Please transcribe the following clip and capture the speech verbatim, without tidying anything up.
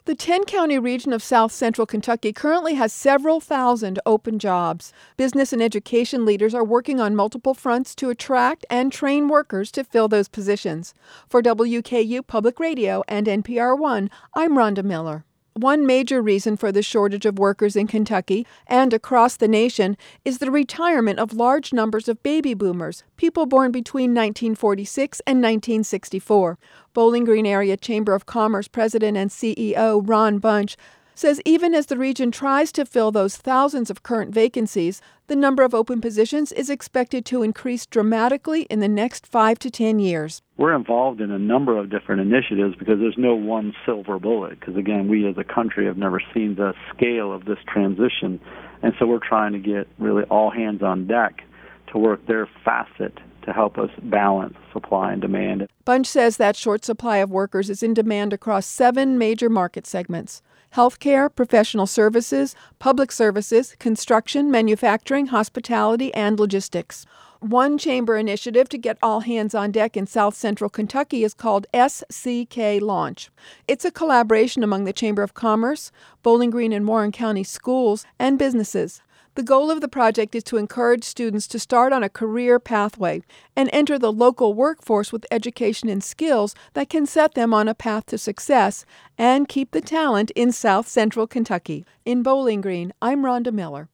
The ten-county region of South Central Kentucky currently has several thousand open jobs. Business and education leaders are working on multiple fronts to attract and train workers to fill those positions. For W K U Public Radio and N P R One, I'm Rhonda Miller. One major reason for the shortage of workers in Kentucky and across the nation is the retirement of large numbers of baby boomers, people born between nineteen forty-six and nineteen sixty-four. Bowling Green Area Chamber of Commerce President and C E O Ron Bunch says even as the region tries to fill those thousands of current vacancies, the number of open positions is expected to increase dramatically in the next five to ten years. We're involved in a number of different initiatives because there's no one silver bullet. Because, again, we as a country have never seen the scale of this transition. And so we're trying to get really all hands on deck to work their facet to help us balance supply and demand. Bunch says that short supply of workers is in demand across seven major market segments: healthcare, professional services, public services, construction, manufacturing, hospitality, and logistics. One chamber initiative to get all hands on deck in South Central Kentucky is called S C K Launch. It's a collaboration among the Chamber of Commerce, Bowling Green and Warren County schools, and businesses. The goal of the project is to encourage students to start on a career pathway and enter the local workforce with education and skills that can set them on a path to success and keep the talent in South Central Kentucky. In Bowling Green, I'm Rhonda Miller.